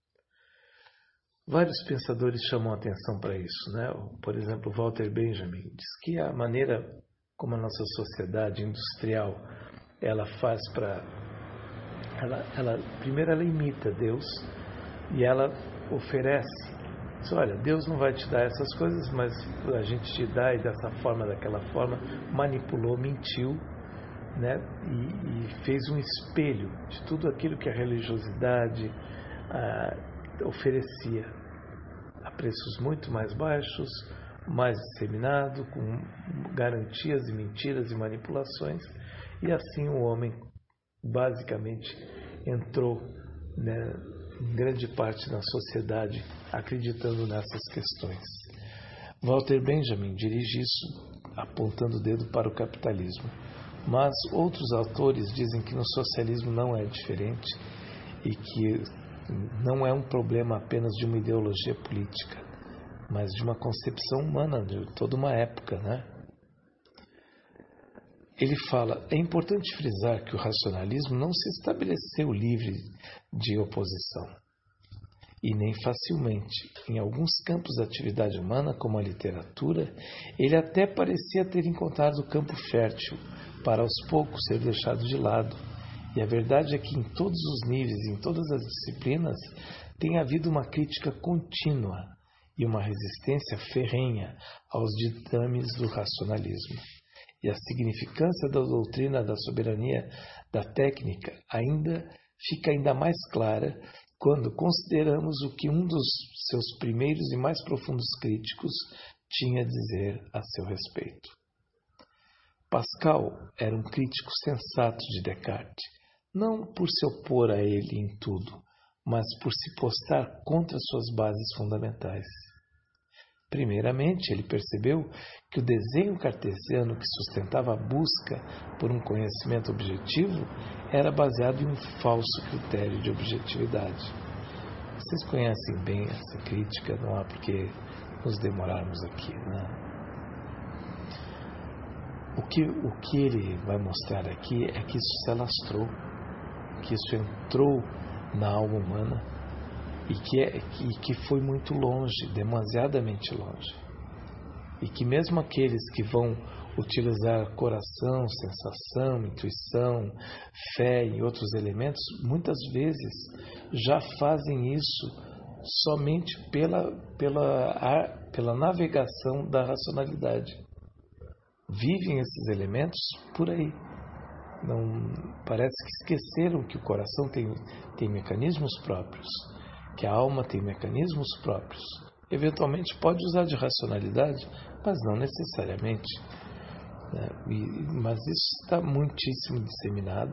Vários pensadores chamam a atenção para isso, né? Por exemplo, Walter Benjamin diz que a maneira como a nossa sociedade industrial ela faz para... Primeiro ela imita Deus e ela oferece. Diz, olha, Deus não vai te dar essas coisas, mas a gente te dá, e dessa forma, daquela forma, manipulou, mentiu, né? E fez um espelho de tudo aquilo que a religiosidade oferecia, a preços muito mais baixos, mais disseminado, com garantias e mentiras e manipulações, e assim o homem basicamente entrou, né, em grande parte na sociedade acreditando nessas questões. Walter Benjamin dirige isso apontando o dedo para o capitalismo, mas outros autores dizem que no socialismo não é diferente e que não é um problema apenas de uma ideologia política, mas de uma concepção humana de toda uma época, né? Ele fala: é importante frisar que o racionalismo não se estabeleceu livre de oposição, e nem facilmente. Em alguns campos da atividade humana, como a literatura, ele até parecia ter encontrado campo fértil para aos poucos ser deixado de lado. E a verdade é que em todos os níveis, em todas as disciplinas, tem havido uma crítica contínua e uma resistência ferrenha aos ditames do racionalismo. E a significância da doutrina da soberania da técnica fica ainda mais clara quando consideramos o que um dos seus primeiros e mais profundos críticos tinha a dizer a seu respeito. Pascal era um crítico sensato de Descartes, não por se opor a ele em tudo, mas por se postar contra suas bases fundamentais. Primeiramente, ele percebeu que o desenho cartesiano que sustentava a busca por um conhecimento objetivo era baseado em um falso critério de objetividade. Vocês conhecem bem essa crítica, não há por que nos demorarmos aqui, né? O que ele vai mostrar aqui é que isso se alastrou, que isso entrou na alma humana e que foi muito longe, demasiadamente longe. E que mesmo aqueles que vão utilizar coração, sensação, intuição, fé e outros elementos, muitas vezes já fazem isso somente pela navegação da racionalidade. Vivem esses elementos por aí. Não, parece que esqueceram que o coração tem mecanismos próprios, que a alma tem mecanismos próprios. Eventualmente pode usar de racionalidade, mas não necessariamente. Mas isso está muitíssimo disseminado.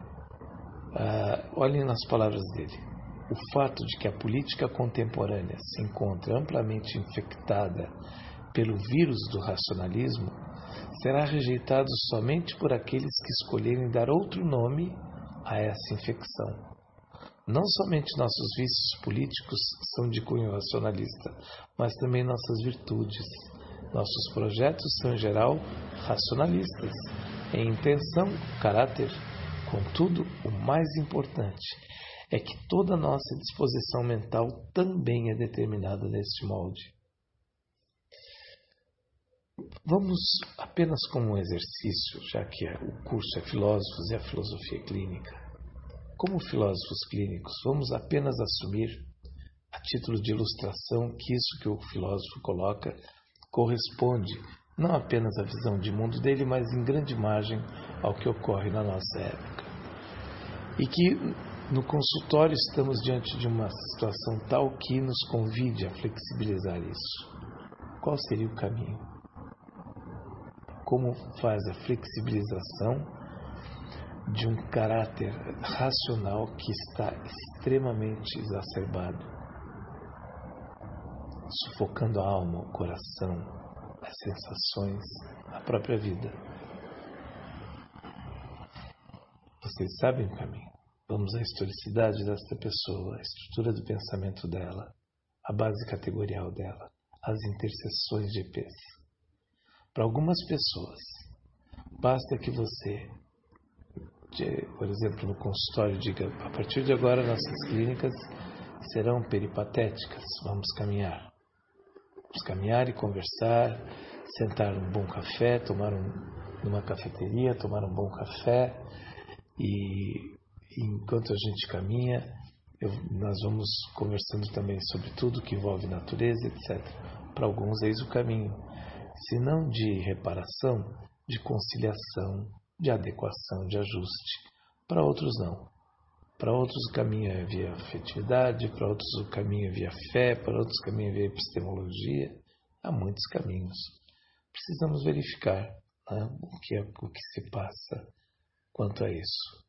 Olhem nas palavras dele. O fato de que a política contemporânea se encontra amplamente infectada pelo vírus do racionalismo será rejeitado somente por aqueles que escolherem dar outro nome a essa infecção. Não somente nossos vícios políticos são de cunho racionalista, mas também nossas virtudes. Nossos projetos são, em geral, racionalistas, em intenção, caráter. Contudo, o mais importante é que toda nossa disposição mental também é determinada neste molde. Vamos apenas como um exercício, já que o curso é Filósofos e a Filosofia Clínica. Como filósofos clínicos, vamos apenas assumir, a título de ilustração, que isso que o filósofo coloca corresponde não apenas à visão de mundo dele, mas em grande margem ao que ocorre na nossa época. E que no consultório estamos diante de uma situação tal que nos convide a flexibilizar isso. Qual seria o caminho? Como faz a flexibilização de um caráter racional que está extremamente exacerbado, sufocando a alma, o coração, as sensações, a própria vida. Vocês sabem o caminho. Vamos à historicidade desta pessoa, a estrutura do pensamento dela, a base categorial dela, as interseções de EPs. Para algumas pessoas, basta que você, por exemplo, no consultório, diga: a partir de agora nossas clínicas serão peripatéticas, vamos caminhar. Vamos caminhar e conversar, sentar num bom café, numa cafeteria, tomar um bom café e enquanto a gente caminha, nós vamos conversando também sobre tudo que envolve natureza, etc. Para alguns eis o caminho, se não de reparação, de conciliação, de adequação, de ajuste. Para outros não. Para outros o caminho é via afetividade, para outros o caminho é via fé, para outros o caminho é via epistemologia. Há muitos caminhos. Precisamos verificar, né, o que se passa quanto a isso.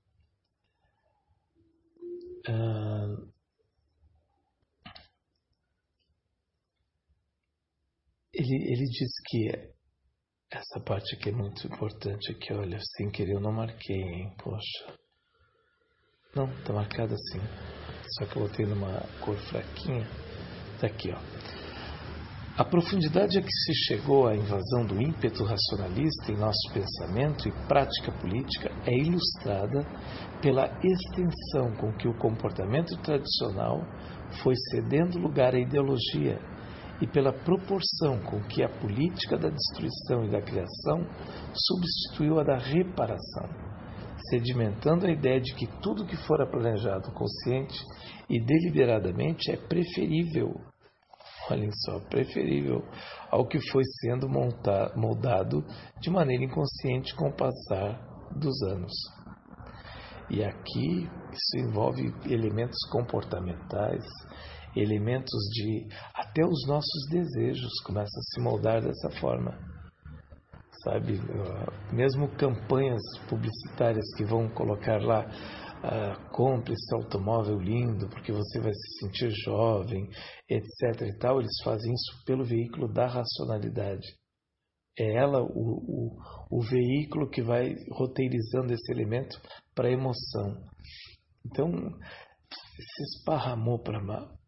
Ele diz que essa parte aqui é muito importante. Aqui, olha, sem querer eu não marquei, hein? Poxa. Não, tá marcado assim. Só que eu botei numa cor fraquinha. Tá aqui, ó. A profundidade a que se chegou à invasão do ímpeto racionalista em nosso pensamento e prática política é ilustrada pela extensão com que o comportamento tradicional foi cedendo lugar à ideologia e pela proporção com que a política da destruição e da criação substituiu a da reparação, sedimentando a ideia de que tudo que fora planejado consciente e deliberadamente é preferível, olhem só, preferível ao que foi sendo moldado de maneira inconsciente com o passar dos anos. E aqui isso envolve elementos comportamentais, elementos de até os nossos desejos começam a se moldar dessa forma. sabe? Mesmo campanhas publicitárias que vão colocar lá, compre esse automóvel lindo porque você vai se sentir jovem, etc. e tal, eles fazem isso pelo veículo da racionalidade. É ela o veículo que vai roteirizando esse elemento para a emoção. Então, se esparramou para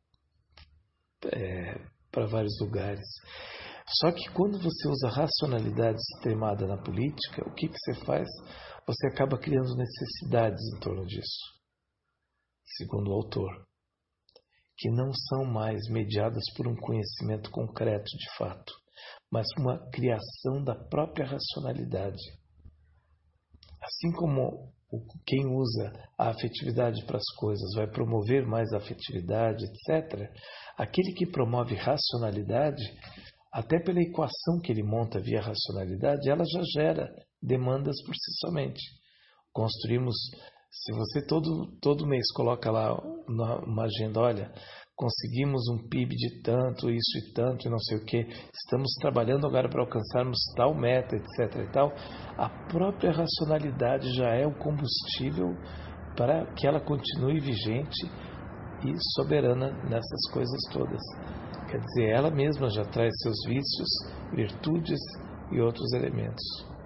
vários lugares. Só que quando você usa racionalidade extremada na política, o que você faz? Você acaba criando necessidades em torno disso, segundo o autor, que não são mais mediadas por um conhecimento concreto de fato, mas uma criação da própria racionalidade. Assim como quem usa a afetividade para as coisas vai promover mais afetividade, etc., aquele que promove racionalidade, até pela equação que ele monta via racionalidade, ela já gera demandas por si somente. Construímos, se você todo mês coloca lá uma agenda, olha, conseguimos um PIB de tanto, isso e tanto, e não sei o que, estamos trabalhando agora para alcançarmos tal meta, etc. e tal, a própria racionalidade já é o combustível para que ela continue vigente e soberana nessas coisas todas. Quer dizer, ela mesma já traz seus vícios, virtudes e outros elementos.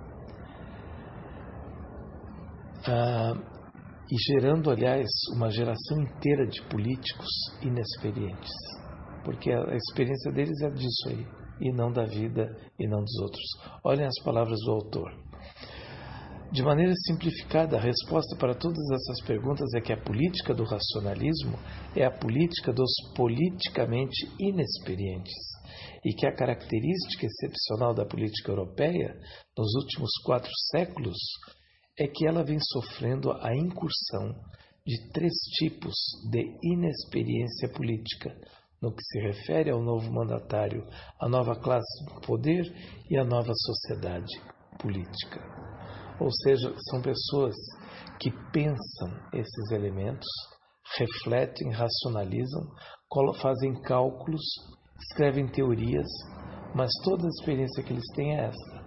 E gerando, aliás, uma geração inteira de políticos inexperientes. Porque a experiência deles é disso aí, e não da vida e não dos outros. Olhem as palavras do autor. De maneira simplificada, a resposta para todas essas perguntas é que a política do racionalismo é a política dos politicamente inexperientes e que a característica excepcional da política europeia nos últimos 4 séculos é que ela vem sofrendo a incursão de 3 tipos de inexperiência política, no que se refere ao novo mandatário, à nova classe do poder e à nova sociedade política. Ou seja, são pessoas que pensam esses elementos, refletem, racionalizam, fazem cálculos, escrevem teorias, mas toda a experiência que eles têm é essa.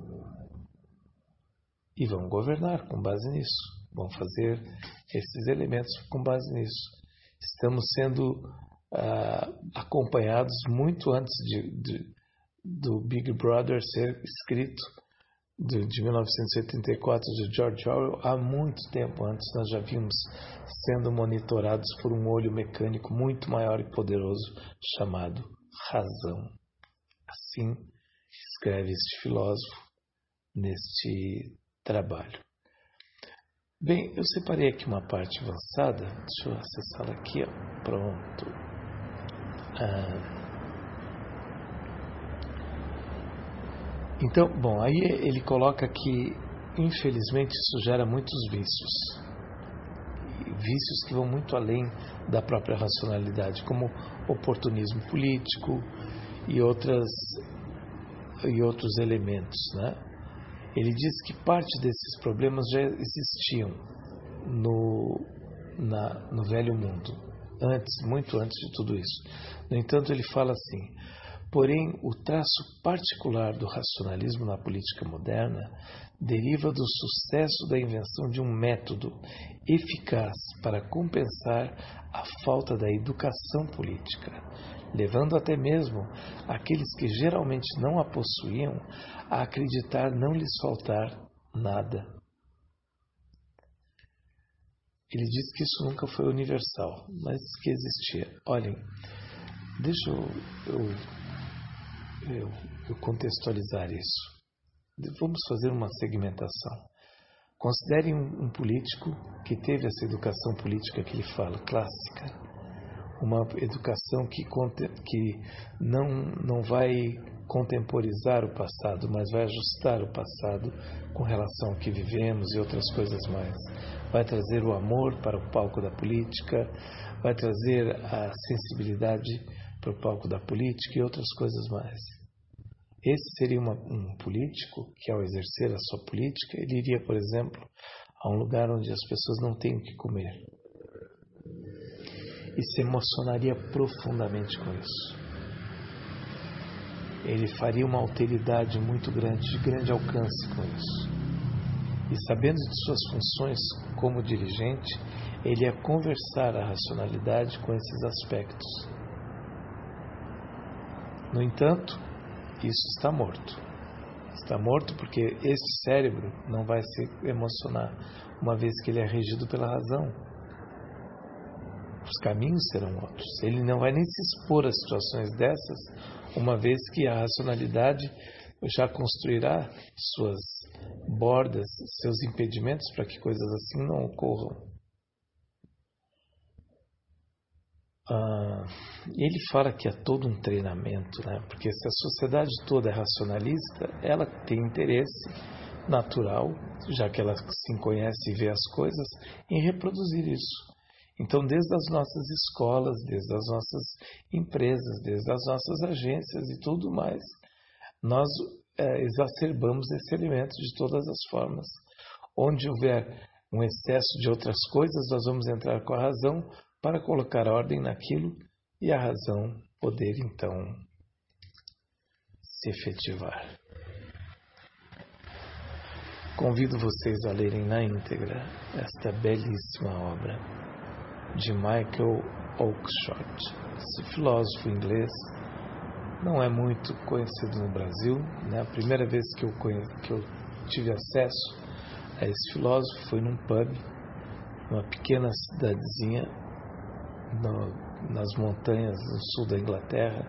E vão governar com base nisso, vão fazer esses elementos com base nisso. Estamos sendo acompanhados muito antes do Big Brother ser escrito, de 1984, de George Orwell. Há muito tempo antes nós já vimos sendo monitorados por um olho mecânico muito maior e poderoso chamado razão. Assim escreve este filósofo neste trabalho. Bem, eu separei aqui uma parte avançada. Deixa eu acessá-la aqui. Pronto. Então, bom, aí ele coloca que, infelizmente, isso gera muitos vícios. Vícios que vão muito além da própria racionalidade, como oportunismo político e outros elementos, né? Ele diz que parte desses problemas já existiam no Velho Mundo, muito antes de tudo isso. No entanto, ele fala assim: porém, o traço particular do racionalismo na política moderna deriva do sucesso da invenção de um método eficaz para compensar a falta da educação política, levando até mesmo aqueles que geralmente não a possuíam a acreditar não lhes faltar nada. Ele diz que isso nunca foi universal, mas que existia. Olhem, deixa eu contextualizar isso. Vamos fazer uma segmentação. Considerem um político que teve essa educação política que ele fala, clássica. Uma educação que não vai contemporizar o passado, mas vai ajustar o passado com relação ao que vivemos e outras coisas mais. Vai trazer o amor para o palco da política, vai trazer a sensibilidade para o palco da política e outras coisas mais. Esse seria um político que, ao exercer a sua política, ele iria, por exemplo, a um lugar onde as pessoas não têm o que comer. E se emocionaria profundamente com isso. ele faria uma alteridade muito grande, de grande alcance com isso. E sabendo de suas funções como dirigente, ele ia conversar a racionalidade com esses aspectos. No entanto, isso está morto. Está morto porque esse cérebro não vai se emocionar, uma vez que ele é regido pela razão. Os caminhos serão outros. Ele não vai nem se expor a situações dessas, uma vez que a racionalidade já construirá suas bordas, seus impedimentos para que coisas assim não ocorram. Ele fala que é todo um treinamento, né? Porque se a sociedade toda é racionalista, ela tem interesse natural, já que ela se conhece e vê as coisas, em reproduzir isso. Então, desde as nossas escolas, desde as nossas empresas, desde as nossas agências e tudo mais, nós exacerbamos esse elemento de todas as formas. Onde houver um excesso de outras coisas, nós vamos entrar com a razão para colocar ordem naquilo e a razão poder, então, se efetivar. Convido vocês a lerem na íntegra esta belíssima obra de Michael Oakeshott. Esse filósofo inglês não é muito conhecido no Brasil, né? A primeira vez que eu tive acesso a esse filósofo foi num pub, numa pequena cidadezinha nas montanhas do sul da Inglaterra,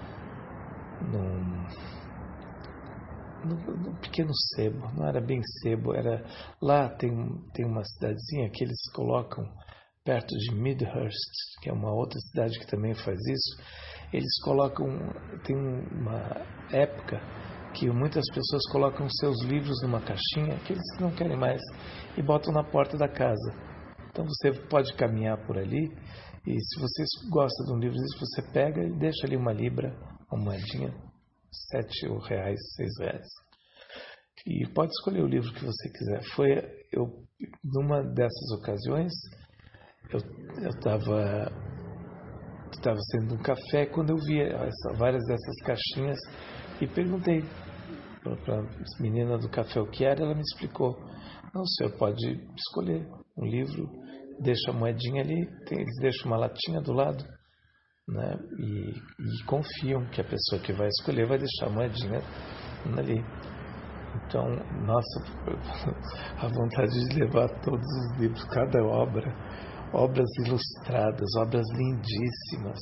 num pequeno sebo. Não era bem sebo, era lá tem uma cidadezinha que eles colocam perto de Midhurst, que é uma outra cidade que também faz isso. Eles colocam, tem uma época que muitas pessoas colocam seus livros numa caixinha, aqueles que não querem mais, e botam na porta da casa. Então você pode caminhar por ali, e se você gosta de um livro, você pega e deixa ali uma libra, uma moedinha, R$7, R$6. E pode escolher o livro que você quiser. Numa dessas ocasiões, eu estava saindo de um café quando eu vi várias dessas caixinhas e perguntei para a menina do café o que era. Ela me explicou: não, o senhor pode escolher um livro, deixa a moedinha ali, eles deixam uma latinha do lado, né? E confiam que a pessoa que vai escolher vai deixar a moedinha ali. Então, nossa, a vontade de levar todos os livros, cada obra, obras ilustradas, obras lindíssimas.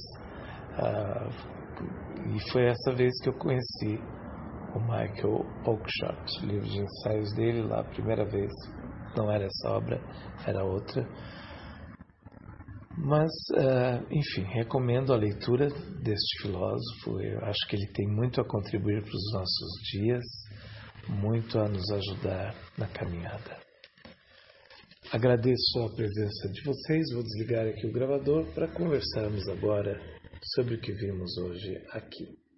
E foi essa vez que eu conheci o Michael Oakeshott, o livro de ensaios dele lá, a primeira vez. Não era essa obra, era outra. Mas, enfim, recomendo a leitura deste filósofo. Eu acho que ele tem muito a contribuir para os nossos dias, muito a nos ajudar na caminhada. Agradeço a presença de vocês. Vou desligar aqui o gravador para conversarmos agora sobre o que vimos hoje aqui.